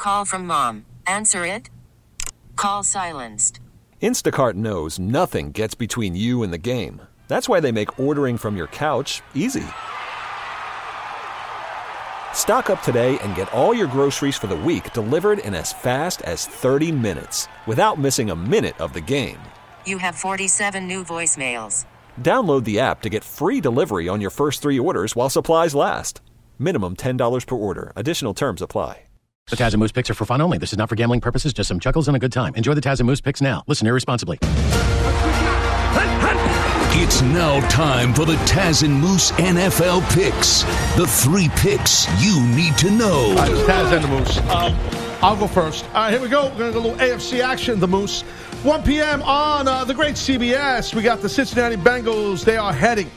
call from mom. Answer it. Call silenced. Instacart knows nothing gets between you and the game. That's why they make ordering from your couch easy. Stock up today and get all your groceries for the week delivered in as fast as 30 minutes without missing a minute of the game. You have 47 new voicemails. Download the app to get free delivery on your first 3 orders while supplies last. Minimum $10 per order. Additional terms apply. The Taz and Moose picks are for fun only. This is not for gambling purposes, just some chuckles and a good time. Enjoy the Taz and Moose picks now. Listen irresponsibly. It's now time for the Taz and Moose NFL picks. The 3 picks you need to know. All right, it's Taz and the Moose. I'll go first. All right, here we go. We're going to go a little AFC action, the Moose. 1 p.m. on the great CBS. We got the Cincinnati Bengals. They are heading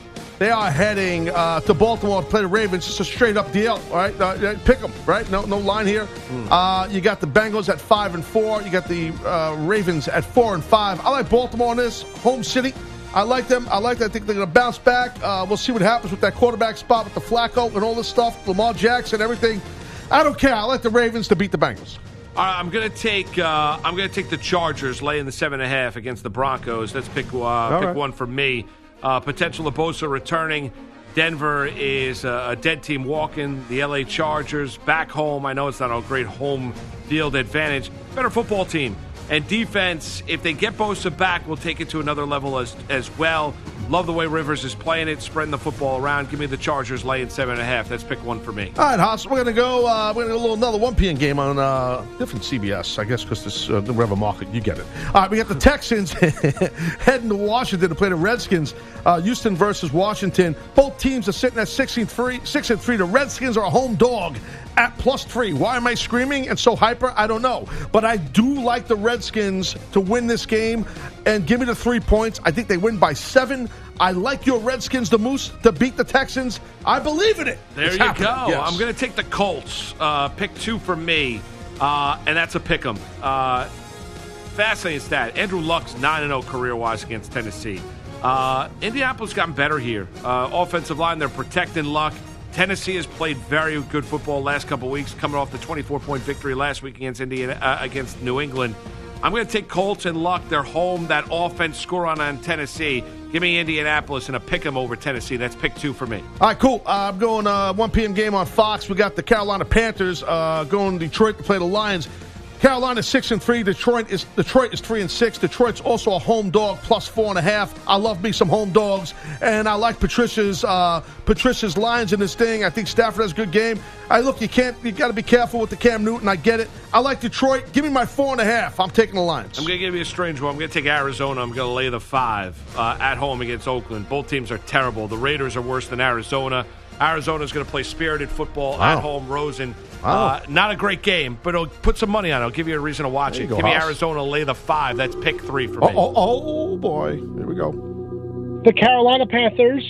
to Baltimore to play the Ravens. It's a straight-up deal, all right? Pick them, right? No line here. You got the Bengals at 5-4. You got the Ravens at 4-5. I like Baltimore on this. Home city. I like them. I think they're going to bounce back. We'll see what happens with that quarterback spot with the Flacco and all this stuff, Lamar Jackson, everything. I don't care. I like the Ravens to beat the Bengals. I'm going to take the Chargers laying the 7.5 against the Broncos. That's pick one for me. Potential of Bosa returning. Denver is a dead team walking. The LA Chargers back home. I know it's not a great home field advantage. Better football team. And defense, if they get Bosa back, will take it to another level as well. Love the way Rivers is playing it, spreading the football around. Give me the Chargers laying 7.5. That's pick one for me. All right, Haas, we're gonna go another 1 p.m. game on different CBS, I guess, because this the River Market. You get it. All right, we got the Texans heading to Washington to play the Redskins. Houston versus Washington. Both teams are sitting at 6-3. The Redskins are a home dog at +3. Why am I screaming and so hyper? I don't know. But I do like the Redskins to win this game and give me the 3 points. I think they win by 7. I like your Redskins, the Moose, to beat the Texans. I believe in it. There you go. Yes. I'm going to take the Colts. Pick 2 for me, and that's a pick 'em. Fascinating stat. Andrew Luck's 9-0 career-wise against Tennessee. Indianapolis gotten better here. Offensive line, they're protecting Luck. Tennessee has played very good football last couple of weeks, coming off the 24-point victory last week against against New England. I'm going to take Colts and Luck. They're home. That offense score on Tennessee. Give me Indianapolis and a pick 'em over Tennessee. That's pick 2 for me. All right, cool. I'm going 1 p.m. game on Fox. We got the Carolina Panthers going to Detroit to play the Lions. Carolina 6-3. Detroit is 3-6. Detroit's also a home dog +4.5. I love me some home dogs, and I like Patricia's Lions in this thing. I think Stafford has a good game. You got to be careful with the Cam Newton. I get it. I like Detroit. Give me my 4.5. I'm taking the Lions. I'm going to give you a strange one. I'm going to take Arizona. I'm going to lay the 5 at home against Oakland. Both teams are terrible. The Raiders are worse than Arizona. Arizona's going to play spirited football at home. Rosen. Not a great game, but it'll put some money on it. I'll give you a reason to watch it. Give me Arizona, lay the 5. That's pick 3 for me. Oh, boy. Here we go. The Carolina Panthers,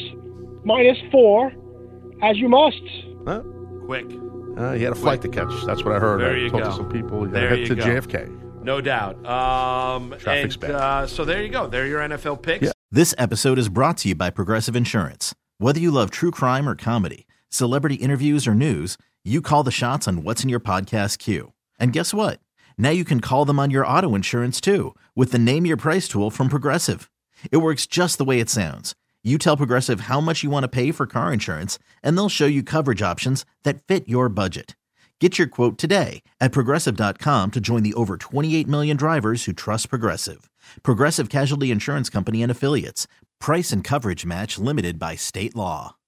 -4, as you must. Huh? Quick. He had a flight to catch. That's what I heard. There you talked go. to some people. You there head you to go. JFK. No doubt. Traffic's bad. So there you go. There are your NFL picks. Yeah. This episode is brought to you by Progressive Insurance. Whether you love true crime or comedy, celebrity interviews or news, you call the shots on what's in your podcast queue. And guess what? Now you can call them on your auto insurance too with the Name Your Price tool from Progressive. It works just the way it sounds. You tell Progressive how much you want to pay for car insurance, and they'll show you coverage options that fit your budget. Get your quote today at Progressive.com to join the over 28 million drivers who trust Progressive. Progressive Casualty Insurance Company and Affiliates. Price and coverage match limited by state law.